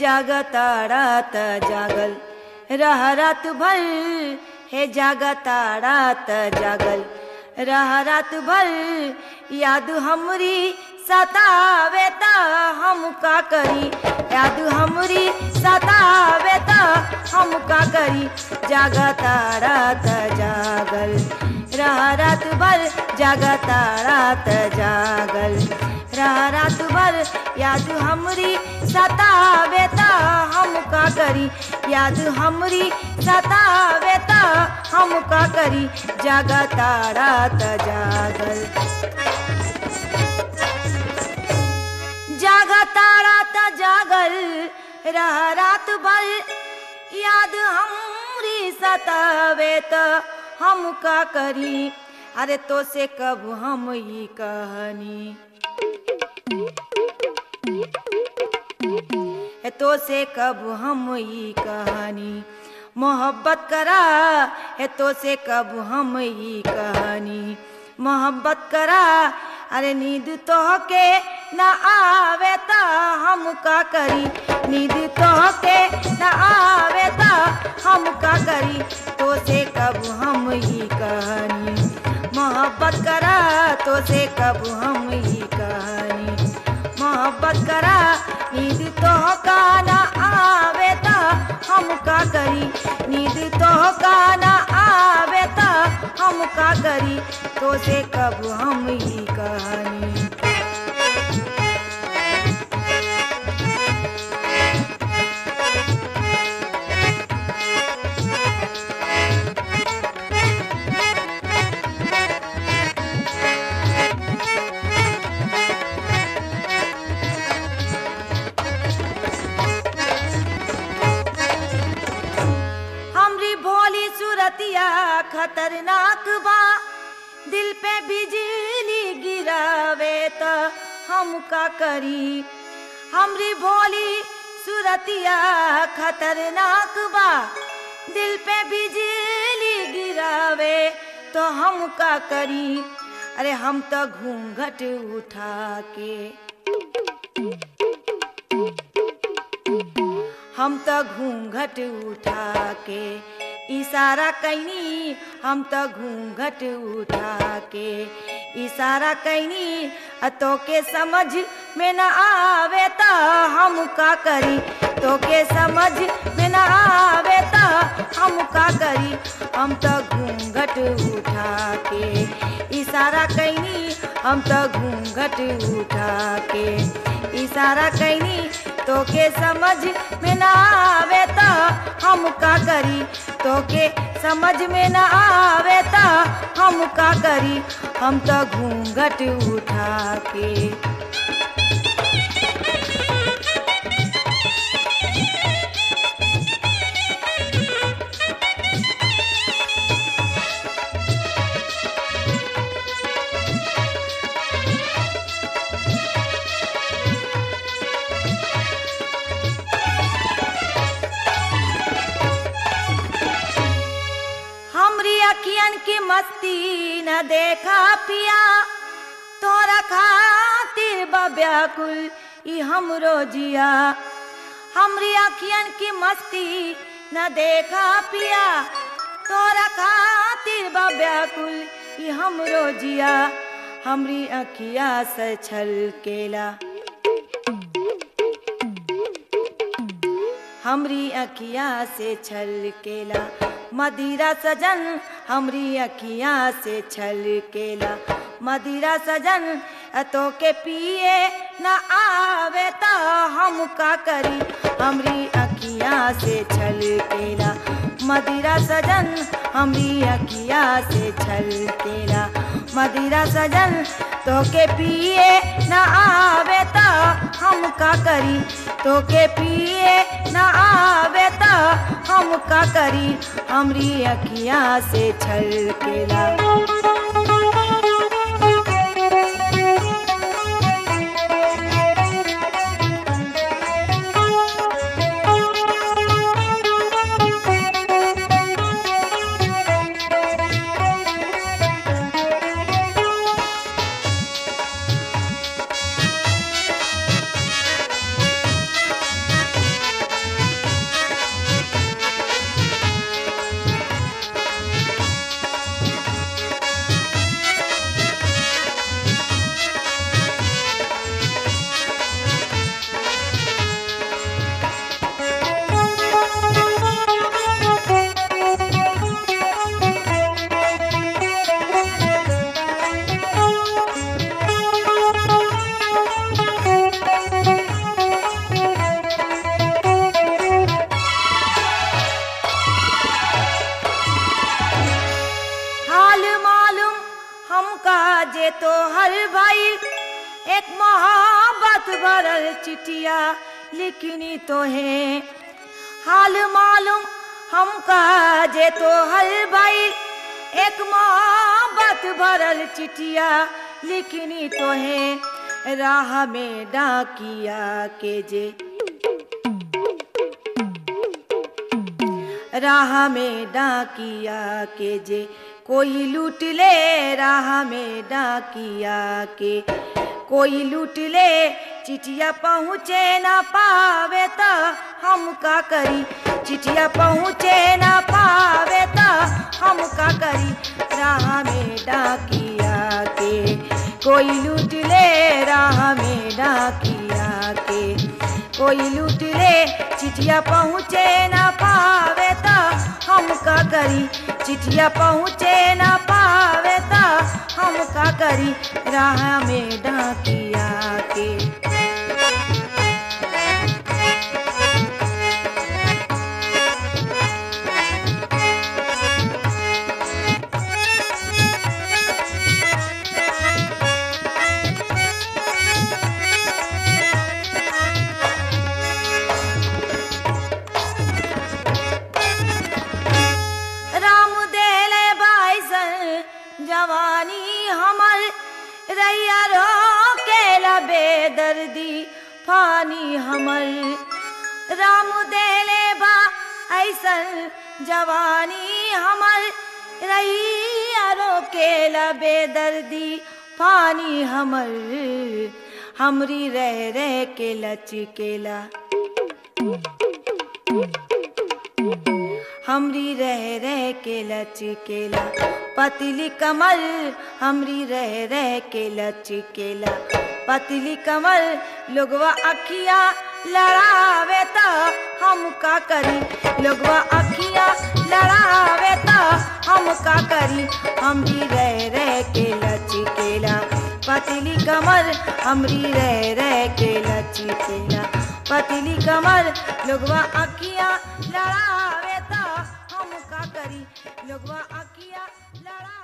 जागताड़ा त जागल रह रात भर, हे जागताड़ा त जागल रह रात भर। याद हमरी सतावे त हम का करी, याद हमरी सतावे त हम का करी। जागताड़ा त जागल रह रात भर, जागताड़ा त जागल रह रात भर। याद हमरी सतावे त हम का करी, याद हमरी सतावे त हम का करी। जागताड़ा त जागल, जागताड़ा त जागल रह रात भर। याद हमरी सतावे त हम का करी। अरे तो से कब हम ही कहनी, तो से कब हम ही कहानी। मोहब्बत करा है तो से कब हम ही कहानी। मोहब्बत करा, अरे नींद तो के न आवे त हम का करी, नींद तो के न आवे त हम का करी। तो से कब हम ही कहानी। मोहब्बत करा तो से कब हम ही कहानी। मोहब्बत करा, नींद तो का न आवे त हम का करी, नींद तो का न आवे त हम का करी। तो से कब हम ही कहानी। सूरतिया खतरनाक बा, दिल पे बिजली गिरावे त हम का करी। हमरी भोली सूरतिया खतरनाक बा, दिल पे बिजली गिरावे तो हम का करी। अरे हम तो घूंघट उठा के, हम तो घूंघट उठा के इशारा कैनी। हम तो घूंघट उठा के इशारा कैनी। तो के समझ में न आवे त हम का करी, तो के समझ में न आवे त हम का करी। हम तो घूंघट उठा के इशारा कैनी। हम तो घूंघट उठा के इशारा कैनी। तो के समझ में न आवे त हम का करी, तो के समझ में न आवे त हम का करी। हम तो घूंघट उठा के। अखियन की मस्ती न देखा पिया, तोरा खातिर बब्याकुल ई हमरो जिया। हमरी अखियन की मस्ती न देखा पिया, तोरा खातिर बब्याकुल ई हमरो जिया। हमरी अखिया से छलकेला, हमरी अखिया से छलकेला मदिरा सजन। हमरी अखिया से छलकेला मदिरा सजन। तो के पिए न आवे त हम का करी। हमरी अखिया से छलकेला मदिरा सजन। हमरी अखिया से छलकेला मदिरा सजन। तो के पिए न आवे त हम का करी, तो के पिए न आवे त हम का करी। हमरी अखिया से छलकेला। हर भइल एक मोहब्बत भरल चिट्ठिया लिखनी तो है हाल मालूम हमका जे तो हर भइल एक मोहब्बत भरल चिट्ठिया लिखनी तो है राह में डाकिया के जे राह में डाकिया के जे कोई लूट ले राह में डाकिया के कोई लूट ले चिट्ठिया पहुँचे ना पावे तो हम का करी चिट्ठिया पहुँचे ना पावे तो हम का करी राह में डाकिया के कोई लूट ले राह में डाकिया के कोई लूट ले चिट्ठिया पहुँचे ना पावे तो हम का करी चिट्ठिया पहुँचे ना पावे तो हम का करी राह में डाकिया के जवानी हमर रैया रोकेला बेदर्दी फानी हमर राम देले बा ऐसन जवानी हमर रैया रोकेला बेदर्दी फानी हमर हमरी रह रह के लचकेला हमरी रह रह के लचकेला पतली कमर हमरी रह रह के लचकेला पतली कमर लोगवा अखिया लड़ावे तो हम का करी लोगवा अखिया लड़ावे तो हम का करी हमरी रह रह के लचकेला पतली कमर हमरी रह रह के लचकेला पतली कमर लोगवा अखिया लड़ावे तो हम का करी लोगवा अखिया लड़ा